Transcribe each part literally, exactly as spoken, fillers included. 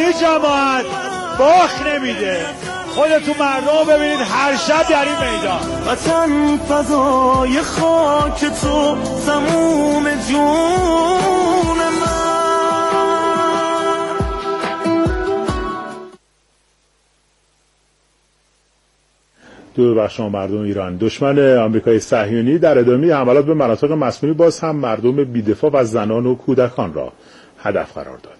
جماعت باخ نمیده. خودتون مردم ببینید هر شب در این میدان. وطن فضای خاک تو سموم جون من. دو بر شما مردم ایران. دشمن آمریکای صهیونی در ادامه حملات به مناطق مسکونی باز هم مردم بی‌دفاع و زنان و کودکان را هدف قرار داد.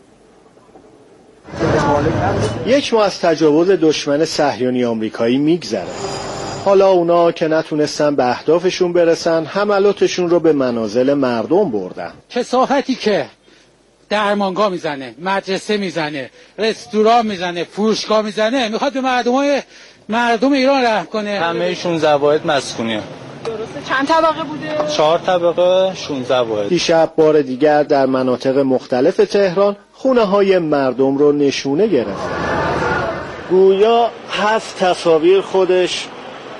یک ماه از تجاوز دشمن صهیونی آمریکایی میگذره. حالا اونا که نتونستن به اهدافشون برسن حملاتشون رو به منازل مردم بردن. کثافتی که درمانگاه میزنه، مدرسه میزنه، رستوران میزنه، فروشگاه میزنه، میخواد به مردمای مردم ایران رحم کنه. همه‌شون زواید مسکونیه. درسته. چند طبقه بوده؟ چهار طبقه، شانزده واحد. دیشب بار دیگر در مناطق مختلف تهران خونه های مردم رو نشونه گرفت. گویا هست تصاویر خودش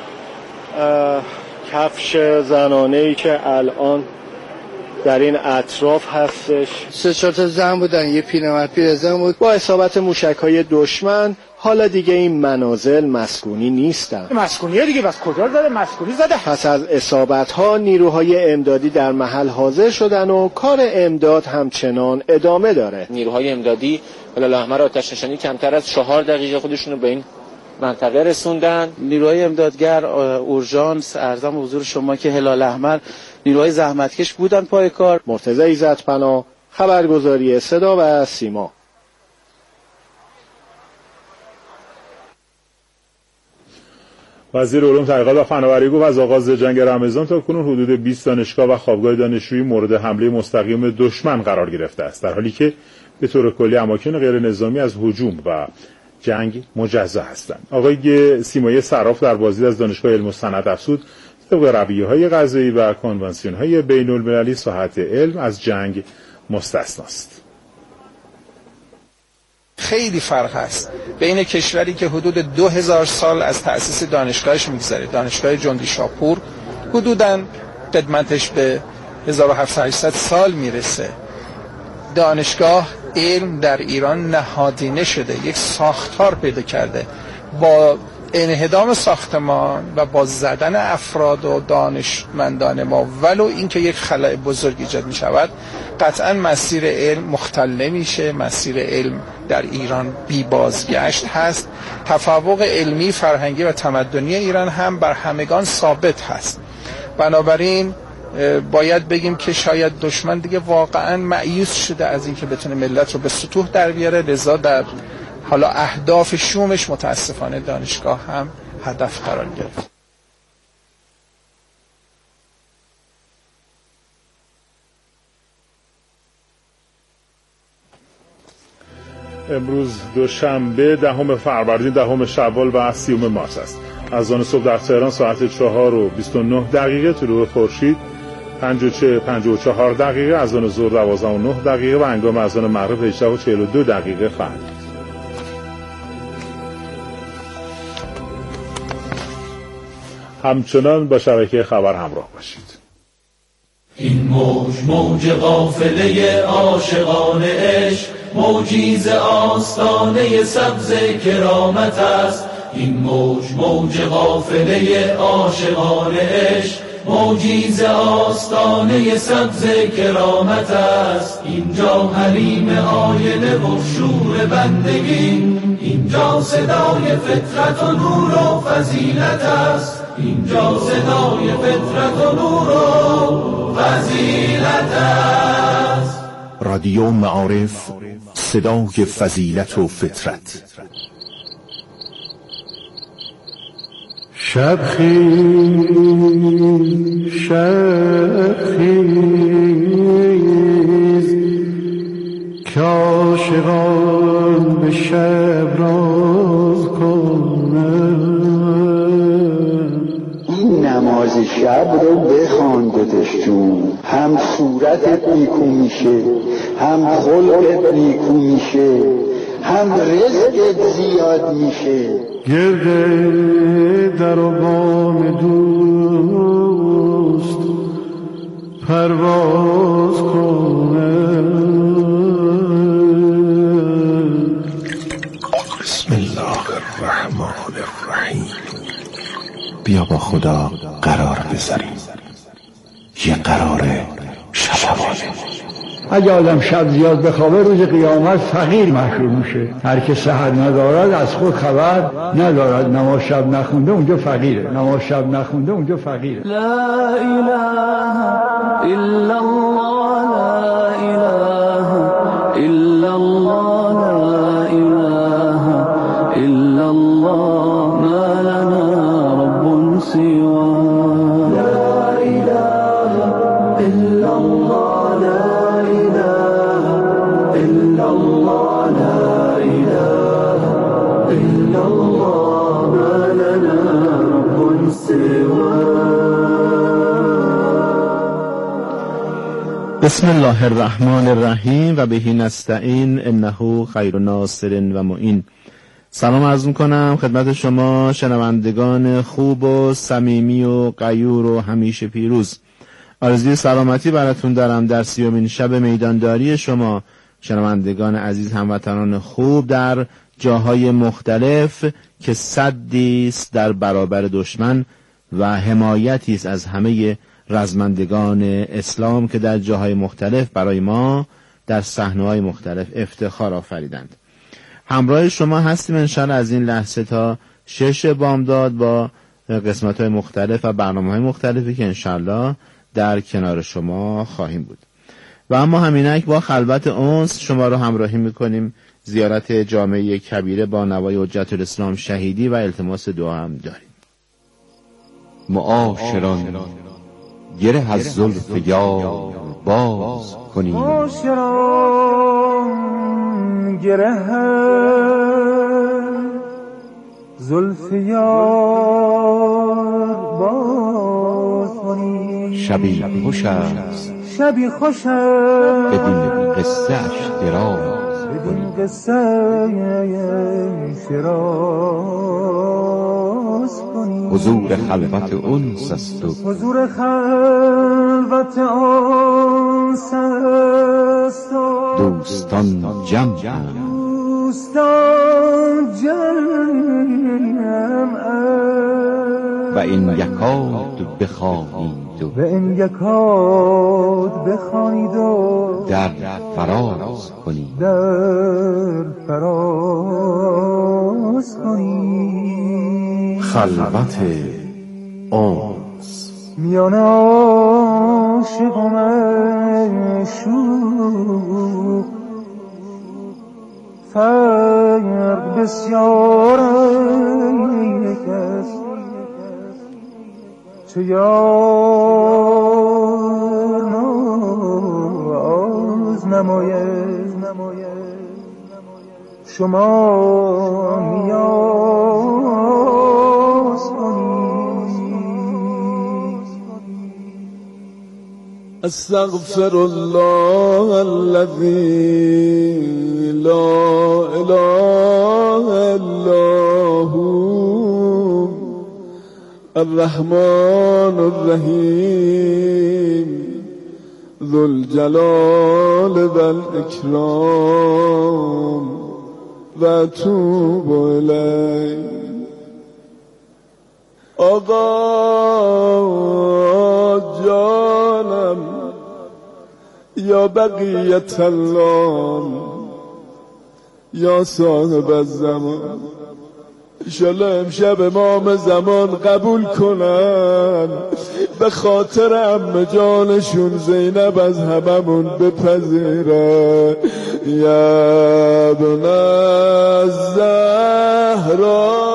کفش زنانه‌ای که الان در این اطراف هستش. سه چهار تا زن بودن، یه پیرمرد پیرزن بود. با اصابت موشک‌های دشمن حالا دیگه این منازل مسکونی نیستن. مسکونیه دیگه، بس کجا زده؟ مسکونی زده. پس از اصابت‌ها نیروهای امدادی در محل حاضر شدن و کار امداد همچنان ادامه داره. نیروهای امدادی هلال احمر آتش نشانی کمتر از چهار دقیقه خودشونو به این منطقه رسوندن. نیروهای امدادگر اورژانس ارزم حضور شما که هلال احمر نیروهای زحمتکش بودن پای کار. مرتضی عزت‌پناه، خبرگزاری صدا و سیما. وزیر علوم تحقیقات و فناوری گفت از آغاز جنگ رمضان تا کنون حدود بیست دانشگاه و خوابگاه دانشجویی مورد حمله مستقیم دشمن قرار گرفته است، در حالی که به طور کلی اماکن غیر نظامی از هجوم و جنگ مجزا هستند. آقای سیمایی صراف در بازدید از دانشگاه علم و صنعت افزود طبق رویه‌های قضایی و کنوانسیون‌های بین‌المللی ساحت علم از جنگ مستثناست. خیلی فرق هست بین کشوری که حدود دو هزار سال از تأسیس دانشگاهش میگذره، دانشگاه جندی شاپور حدوداً خدمتش به هزار و هفتصد تا هشتصد سال میرسه. دانشگاه علم در ایران نهادینه شده، یک ساختار پیدا کرده. با انهدام ساختمان و با زدن افراد و دانشمندان ما ولو اینکه یک خلأ بزرگ ایجاد می شود، قطعا مسیر علم مختل نمیشه. مسیر علم در ایران بی بازگشت هست. تفوق علمی، فرهنگی و تمدنی ایران هم بر همگان ثابت هست. بنابراین باید بگیم که شاید دشمن دیگه واقعا مایوس شده از اینکه بتونه ملت رو به سطوح در بیاره، لذا در حالا اهداف شومش متاسفانه دانشگاه هم هدف قرار گرفت. امروز دوشنبه دهم فروردین، دهم شوال و سیوم مارس است. از آن صبح در تهران ساعت چهار و بیست و نه دقیقه طلوع خورشید، پنج و چهار دقیقه از آن ظهر دوازده و نه دقیقه و هنگام از آن مغرب هجده و چهل و دو دقیقه خواهد بود. همچنان با شبکه خبر همراه باشید. این موج موج قافله عاشقان عشق، موجی ز آستانه سبز کرامت است. این موج موج قافله عاشقان عشق، موجی ز آستانه سبز کرامت است. اینجا حریم آینه و شور بندگی، اینجا صدای فطرت و نور و فضیلت است. اینجا صدای فطرت و نور و فضیلت است. رادیو معارف، صدای فضیلت و فطرت. شب خیز شب خیز که عاشقان به شب راز کنند. این نماز شب رو بخوان دادش جون، هم صورتت نیکو میشه، هم خلقت نیکو میشه، هم رزقت زیاد میشه. گرده در و بام دوست پرواز کنند. بیا با خدا قرار بذاریم، یه قرار شبانه. اگه آدم شب زیاد بخوابه روز قیامت فقیر محشور میشه. هر که سحر ندارد از خود خبر ندارد. نماز شب نخونده اونجا فقیره، نماز شب نخونده اونجا فقیره. لا اله الا الله، لا اله الا الله، لا اله الا الله، ما لنا رب سواه. لا اله الا الله، لا اله الا الله، لا اله الا الله، ما لنا رب سواه. بسم الله الرحمن الرحیم و بهی نستعین انه خیر ناصر و معین. سلام عرض میکنم خدمت شما شنوندگان خوب و صمیمی و غیور و همیشه پیروز. آرزوی سلامتی براتون دارم در سیومین شب میدانداری شما شنوندگان عزیز، هموطنان خوب در جاهای مختلف که سدی است در برابر دشمن و حمایتی است از همه رزمندگان اسلام که در جاهای مختلف برای ما در صحنه‌های مختلف افتخار آفریدند. همراه شما هستیم انشاءالله از این لحظه تا شش بامداد با قسمت‌های مختلف و برنامه‌های مختلفی که انشاءالله در کنار شما خواهیم بود. و اما همینک با خلوت انس شما رو همراهی می‌کنیم. زیارت جامعه کبیره با نوای حجت الاسلام شهیدی و التماس دعا هم داریم. معاشران گره از زلف یار باز کنیم، معاشران گره زلف یار باز کنیم. شبی خوش است، شبی خوش است، بدین قصه اش دراز بدین قصه اش دراز کنیم. حضور خلوت انس است و حضور خلوت انس است و دوستان جمع دوستان جمع و این یکاد بخواهید و این یکاد بخواهید و در فراز کنید، در فراز کنید. خلوت انس میان عاشق و معشوق فرق بسیار است. چه یار ناز نماید شما نیاز کنید. استغفر الله الذي لا اله الا هو الرحمن الرحیم ذو الجلال والاکرام و اتوب الیه. آقا جانم یا بقیت الله یا صاحب الزمان، انشالله امشب امام زمان قبول کنن، به خاطر عمه جانشون زینب از هممون بپذیره. یا ابن الزهرا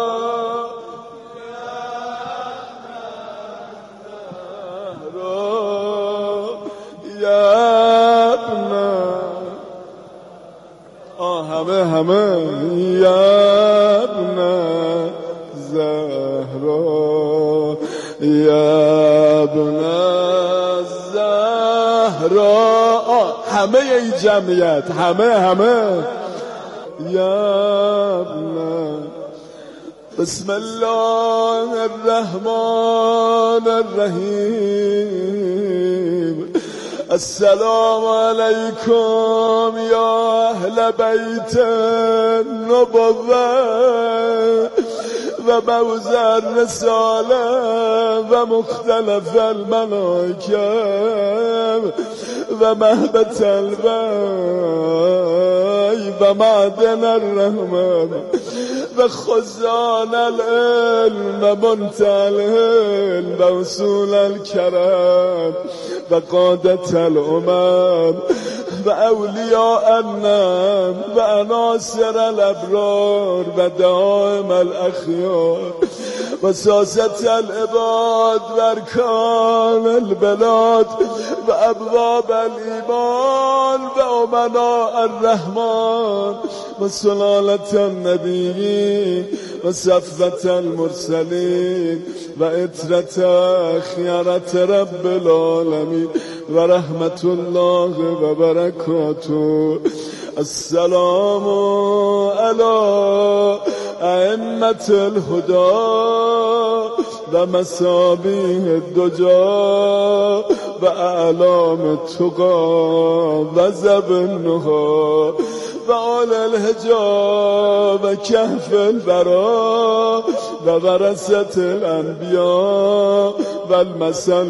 همه همه یا ابن زهرا، یا ابن زهرا، همه این جمعیت، همه همه یا ابن. بسم الله الرحمن الرحیم. السلام علیکم یا اهل بیت النبوة و موز الرساله و مختلف الملائکه و مهبت الوی و معدن الرحمن و خزان العلم و منتهى العلم و اصول الكرم و قادة الامم و اولیاء النعم و عناصر الابرار و دائم الاخیار و ساسة العباد و ارکان البلاد و ابواب الایمان و امناء الرحمن و سلالة النبیین و صفوة المرسلین و عطرة خیرة رب العالمین و رحمت الله و برکاته. السلام علی ائمة الهدى و مصابیح الدجا و اعلام التقى و زبنها و آل الحجاب و کهف البرا و ورثة الانبیاء و المثل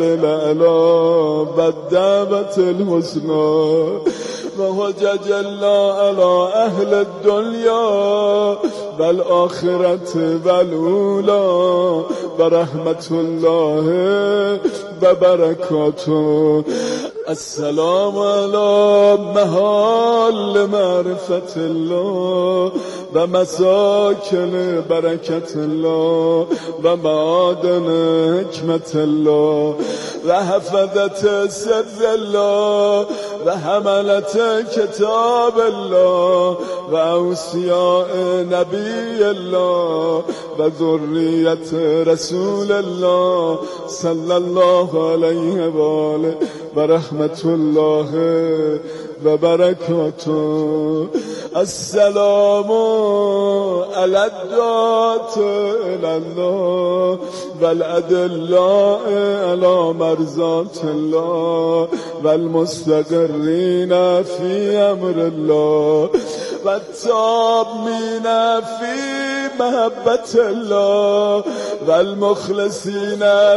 الاعلی و الدعوة الحسنى و حجج الله علی اهل الدنیا و الآخرة و الاولی و رحمت الله و برکاته. السلام علی محال معرفت الله و مساکن برکت الله و معادن حکمت الله و حفظت سر الله و حملت کتاب الله و اوصیاء نبی الله و ذریت رسول الله صلی الله علیه و آله و رحمت الله و برکاته. السلام علی الدعاة الی الله و الادلاء علی مرضات الله و المستقرین فی امر الله و التامین فی محبت الله و المخلصین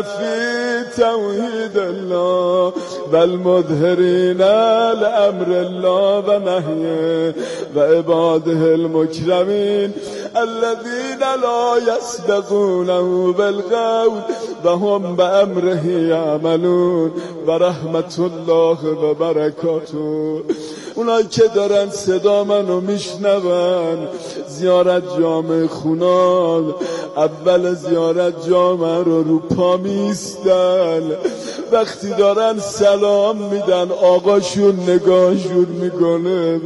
فی توحید الله و المظهرین لامر الله و نهیه و عباده المکرمین الذین لا یسبقونه بالقول و هم بامره یعملون و رحمت الله و برکاته. اونایی که دارن صدا منو میشنون زیارت جامع خونال اول زیارت جامع رو رو پا میستن، وقتی دارن سلام میدن آقاشون نگاهشون میکنه،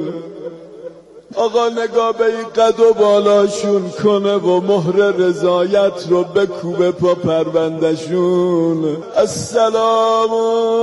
آقا نگاه به این قد و بالاشون کنه و مهر رضایت رو بکوبه پا پروندشون. السلام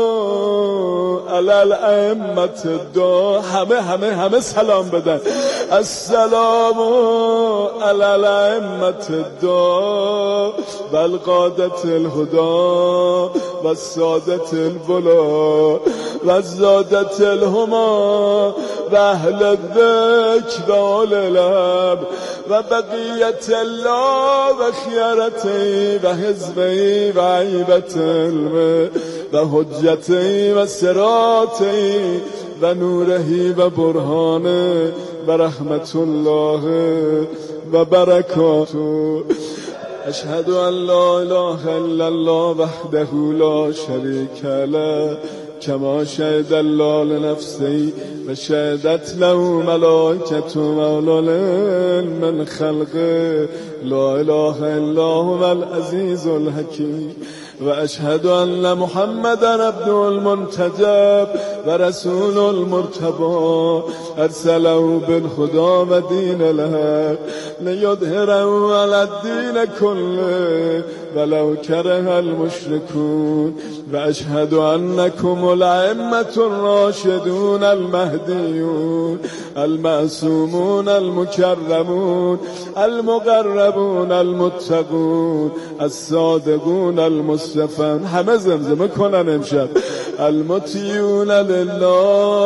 علی الائمة الدا، همه همه همه سلام بدن. السلام علی الائمة الدا و القادة الهدا و السادة البلا و الزادة الهما و اهل الذکر و آل الاب و بقیت الله و خیارته و حزبه و عیبت علمه و حجته و سراته و نوره و برهانه و رحمت الله و برکاته. اشهد ان لا اله الا الله وحده لا شریک له کما شهد الله لنفسه و شهدت له ملائکته و اولو العلم من خلقه لا اله الا هو العزیز الحکیم و اشهد ان محمدا عبده المنتجب و رسول المرتبى ارسله بالهدى و دین الحق لیظهره علی الدین کله ولو کره المشرکون و اشهد انکم الائمة الراشدون المهدیون المعصومون المکرمون المقربون المتقون الصادقون المصطفون، همه زمزمه کنن امشب، المطیعون لله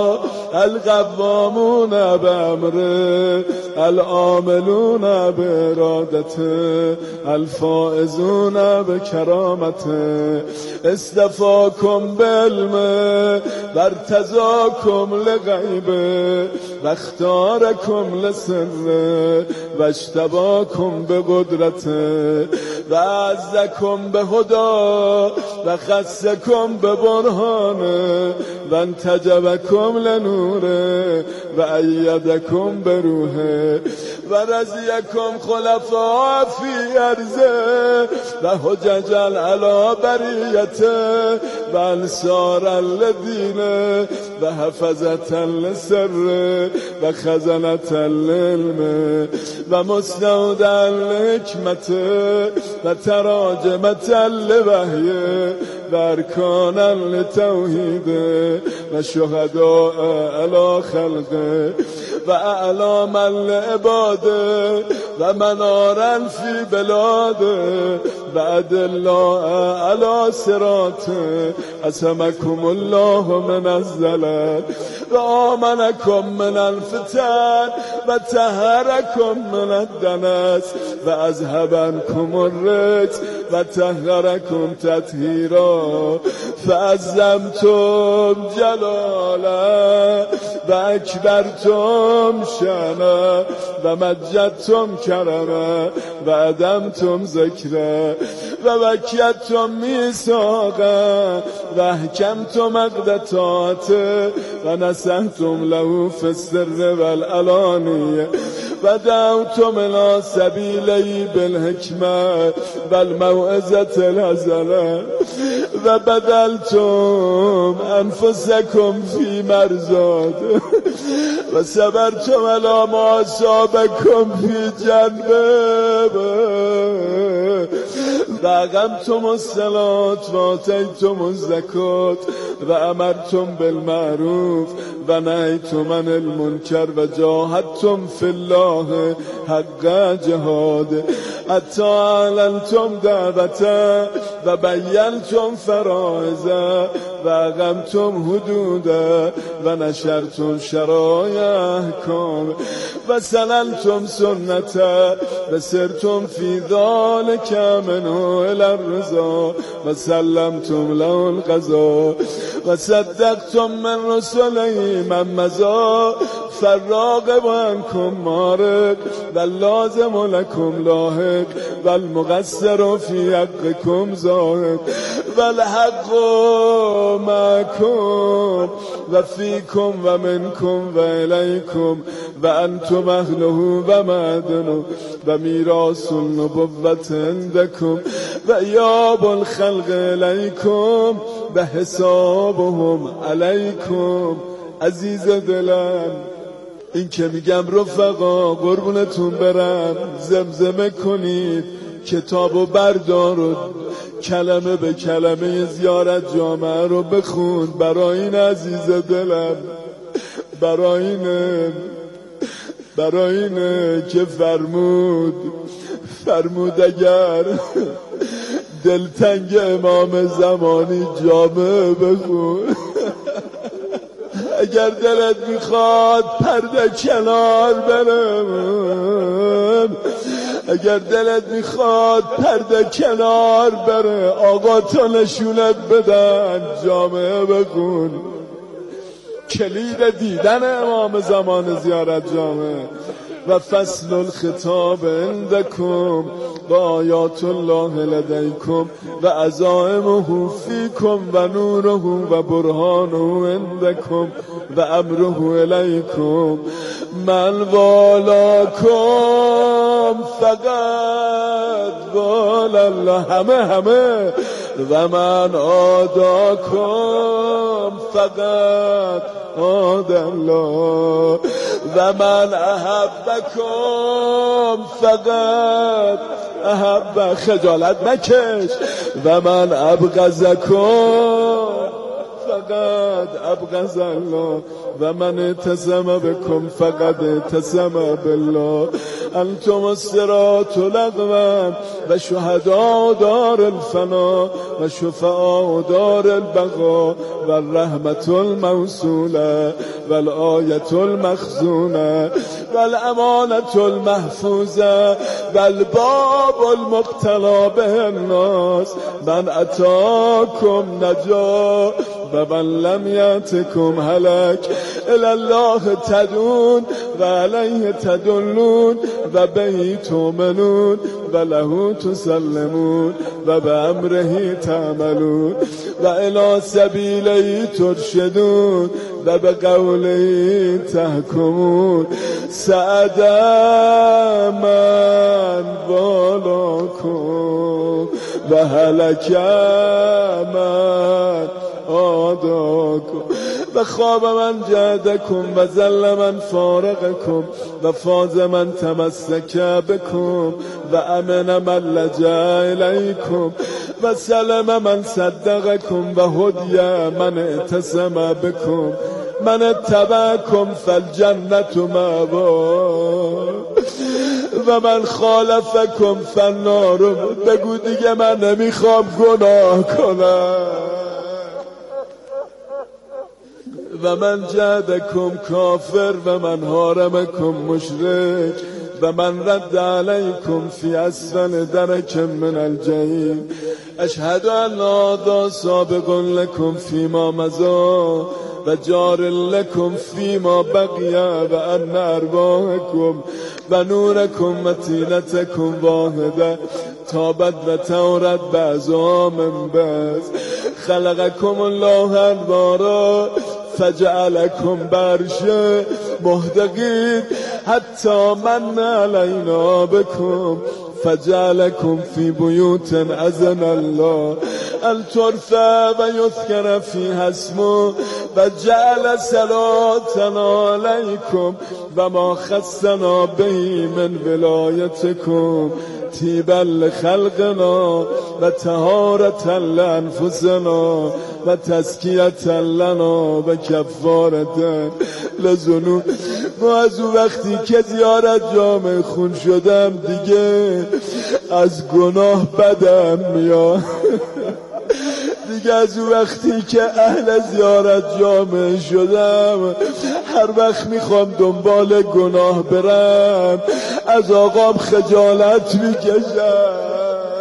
القوامون بأمره العاملون بإرادته الفائزون بكرامته استفاكم بعلمه وارتزاكم لغیبه واختاركم لسره واشتباكم بقدرته وعزكم بهدى وخصكم ببرهانه وانتجبكم لنوره وأيدكم بروحه ورزيكم خلفاء في أرضه وحججا على بريته وأنصارا لدينه وحفظة لسره وخزنة للعلمه ومستودعا لحكمته وتراجمة لوحيه وأركانا لتوحيده وشهداء على خلقه وأعلاما لعباده ومنارا في بلاده وأدلاء على صراطه أسمكم الله من الزلال وآمنكم من الفتن وطهركم من الدنس وأذهب عنكم الرجس وطهركم تطهيرا فعظمتم جلاله وأكبرتم شأنه ومجدتم كرمه وأدمتم ذكره ووكدتم ميثاقه وأحكمتم عقدته ونصحتم له في السر والعلانية ودعوتم إلى سبيله بالحكمة والموعظة الحسنة وبذلتم أنفسكم في مرضاته وصبرتم على ما أصابكم في جنبه وأقمتم الصلاة وآتيتم الزكاة وأمرتم بالمعروف ونهيتم عن المنكر وجاهدتم في الله حق جهاده حتى أعلنتم دعوته وبينتم فرائضه وأقمتم حدوده ونشرتم شرائع أحكامه وسللتم سنته وسرتم في ذلك منه إلى الرضا وسلمتم له القضاء وصدقتم من رسله من مضى فالراغب عنكم مارق واللازم لكم لاحق والمقصر في حقكم زاهق والحق معكم وفيكم ومنكم وإليكم وأنتم أهله ومعدنه وميراث النبوة عندكم وإياب الخلق إليكم وحسابهم علیکم. عزیز دلم این که میگم رفقا قربونتون برم زمزمه کنید کتاب و بردار و کلمه به کلمه زیارت جامعه رو بخون برای این عزیز دلم، برای اینه برای اینه که فرمود فرمود اگر دلتنگ امام زمانی جامعه بخون، اگر دلت میخواد پرده کنار برم، اگر دلت میخواد پرده کنار بره آقا تو نشونت بدن جامعه بخون. کلید دیدن امام زمان زیارت جامعه و فصل الخطاب عندكم و آیات الله لدیکم و عزائمه فیکم و نوره و برهانه عندكم و امره الیکم. من والاکم فقط وال الله، همه همه و من آداکم فقط آد الله و من احبکم فقط احب. خجالت نکش. و من ابغضکم فقط ابغض الله و من اعتصم بكم فقط اعتصم بالله. انتم الصراط الاقوم و شهداء دار الفنا و شفعاء دار البقا و الرحمت الموصوله و الآیت المخزونه و الامانت المحفوظه و الباب المقتلا به الناس من اتاکم نجا و من لم یأتکم هلک الی الله تدون و علیه تدلون و به تؤمنون و له تسلمون و به امره تعملون و الی سبیله ترشدون و به قوله تحکمون. سعد من بالاکم و هلک من آداکم و خواب من جهدکم و زل من فارقکم و فاز من تمسک بکم و امن من لجا الیکم و سلم من صدقکم و هدی من اعتصم بکم من اتبعکم فالجنت مأوا و من خالفکم فالنار. بگو دیگه من نمیخوام گناه کنم. و من جهدکم کافر و من حارمکم مشرک و من رد علیکم فی اسفل درک من الجحیم. اشهد ان لا سابق لکم فیما مضی و جار لکم فیما بقی و ان ارواحکم و نورکم و طینتکم واحده تابت و تورت بعضها من بعض. خلقکم الله انوارا فجعلکم برشه مهدقین حتی من علینا بکم فجعلکم فی بیوت اذن الله ان ترفع و یذکر فیها اسمه و جعل صلاتنا علیکم و ما خصنا به من ولایتکم طیبا لخلقنا و طهارة لانفسنا و تزکیة لنا و کفارة لذنوب. ما از اون وقتی که زیارت جامع خون شدم دیگه از گناه بدم میاد. دیگه از اون وقتی که اهل زیارت جامع شدم هر وقت میخوام دنبال گناه برم از آقام خجالت میکشم.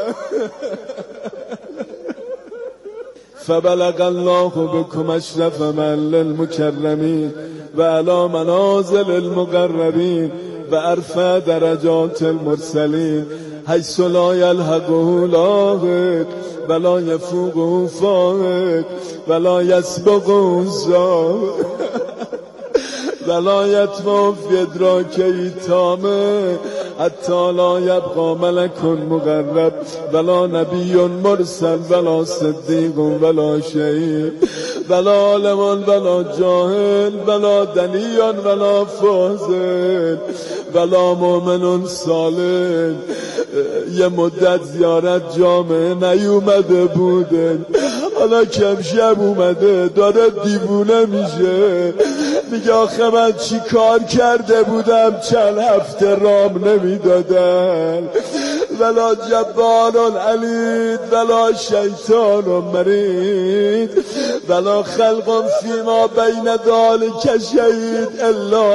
فبلغ الله بكم اشرف من للمكرمين و علی منازل المقربین و ارفع درجات المرسلین حیث لا یلحقه لاحق و لا یفوقه فائق و لا یسبقه سابق و لا یتمع فی ادراکه تامه حتی لا یبقى ملک مقرب ولا نبی مرسل ولا صدیق ولا شهید ولا عالم ولا جاهل ولا دنی ولا فاضل ولا مؤمن صالح. یه مدت زیارت جامعه نیومده بوده، حالا کم شب اومده داره دیوونه میشه، میگه آخه من چی کار کرده بودم چند هفته رام نمیدادن. ولا جبار علید ولا شیطان مرید ولا خلق فیما بین ذلک شهید الا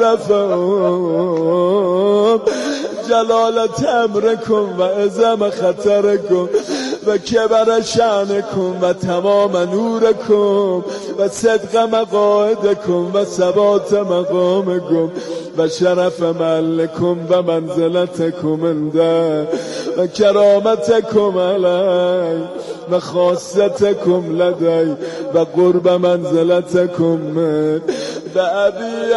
عرفهم جلالت امرکم و عظم خطرکم و کبر شأنکم و تمام نورکم و صدق مقاعدکم و ثبات مقامکم و شرف محلکم و منزلتکم عنده و کرامتکم علی و خاصتکم لدی و قرب منزلتکم من و ابی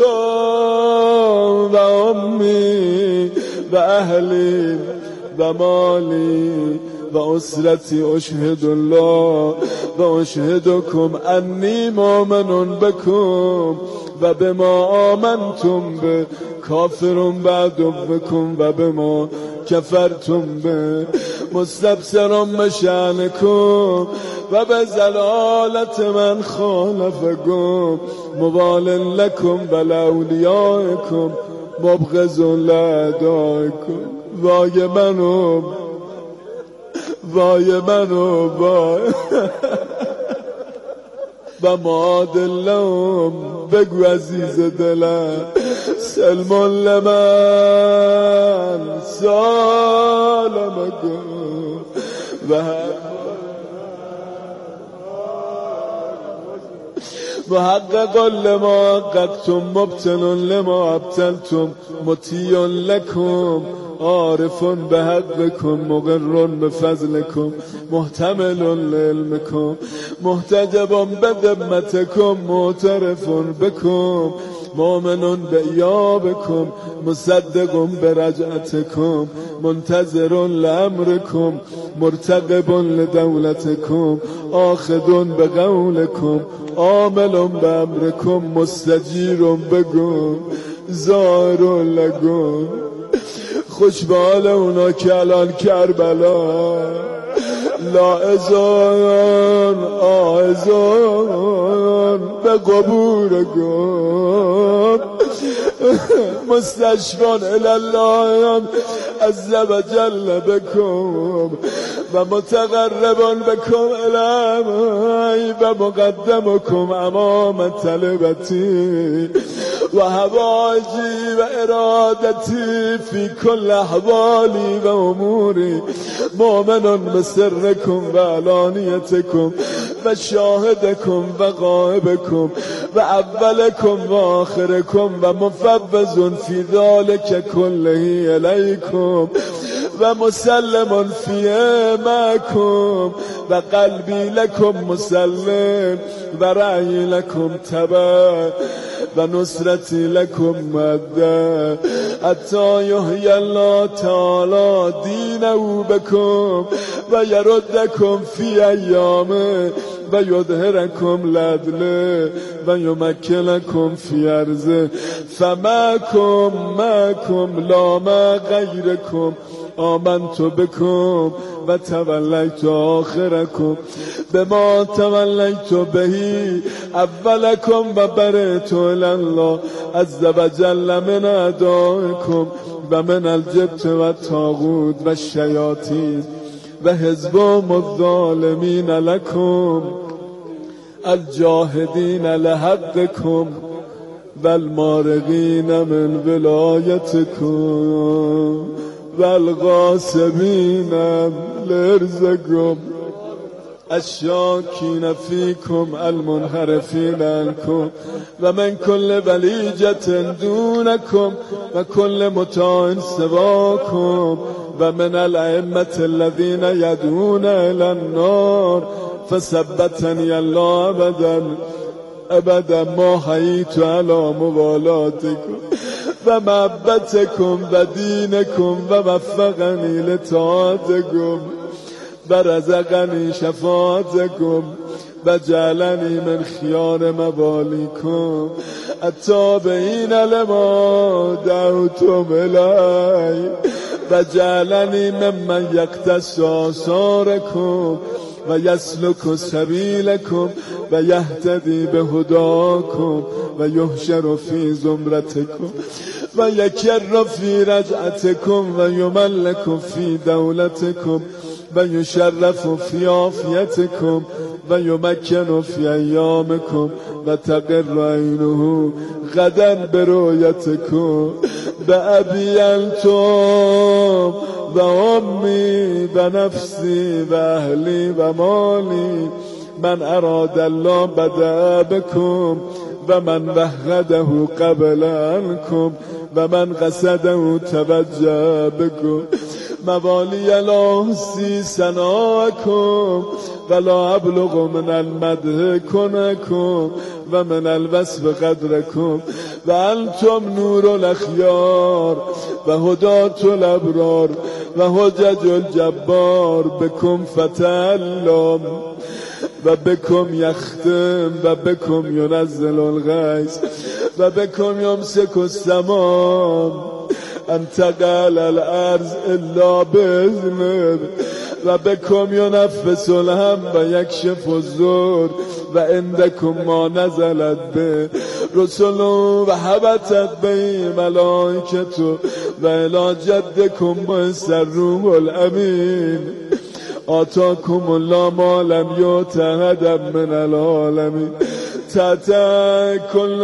انتم و امی و اهلی و مالی و اسرتی اشهد الله و اشهدکم انی مؤمن بکم و بما آمنتم به کافرون بعدوکم و بما کفرتم به مستبصرون بشأنکم و به زلالت من خالفکم موال لکم و لاولیائکم مبغض لدایکم. وای منو وای منو وای و معادلم بگو عزیز دلم سلمان لمن سالمکم و محقق لما حققتم مبتل لما ابتلتم مطیع لکم عارف بحقكم مقر بفضلكم محتمل لعلمكم محتجب بذمتكم معترف بكم مؤمن بإيابكم مصدق برجعتكم منتظر لأمركم مرتقب لدولتكم آخذ بقولكم عامل بأمركم مستجير بكم زار لكم. خوش به حال اونا که الان کربلا لاعزان آعزان به قبورکم مستشفان الالله عز و جل بکم و متقربان بکم الی و مقدمکم امام طلبتی و هواجی و ارادتی فی کل احوالی و اموری مؤمنون بسرکم و علانیتکم و شاهدکم و غائبکم و اولکم و آخرکم و مفوض فی ذالک کله الیکم و مسلم فیه معکم و قلبی لکم مسلم و رأی لکم تبع و نصرتی لکم مده حتی یحیی الله تعالی دینه بکم و یردکم فی ایامه و یظهرکم لعدله و یمکنکم فی ارضه فمعکم معکم لا مع غیرکم آمنت بكم و تولیت آخرکم بما تولیت بهی اولکم و برئت الی الله عز و جل من اعدائکم و من الجبت و طاغوت و الشیاطین و حزبهم الظالمین لکم الجاهدین لحقکم و المارقین من ولایتکم و الغاصبین لرزکم الشاکین فیکم المنحرفین عنکم و من کل ولیجت دونکم و کل مطاع سواکم و من الائمة الذین یدعون الی النار فثبتنی الله ابدا ابدا ما حییت علی موالاتکم و محبتکم و دینکم و وفقنی لطاعتکم و رزقنی شفاعتکم و جعلنی من خیار موالیکم التابعین لما دعوتم الی و جعلنی ممن یقتص آثارکم و یسلک سبیلکم و یهتدی به هداکم و یحشر فی زمرتکم و یکر فی رجعتکم و یملک فی دولتکم و یشرف فی عافیتکم و یمکن فی ایامکم و تقر عینه غدا برؤیتکم به ابی انتم و امی و نفسی و اهلی و مالی من اراد الله بدأ بكم و من وحده قبل عنكم و من قصده توجه بكم موالی لا احصی ثناءکم ولا ابلغ من المدح کنکم و من الوصف قدرکم و انتم نور الاخیار و هدات الابرار و حجج الجبار بكم فتعلم و بكم یختم و بكم ینزل الغیث و بكم یمسک السمام ان تقع الارض الا باذنه و بكم ینفس الهم و یکشف الضر و عندکم ما نزلت به رسل و حبتت به ملائکتو و الی جدکم با روح الامین آتاکم الله ما لم یؤت احدا من العالمین تحت کل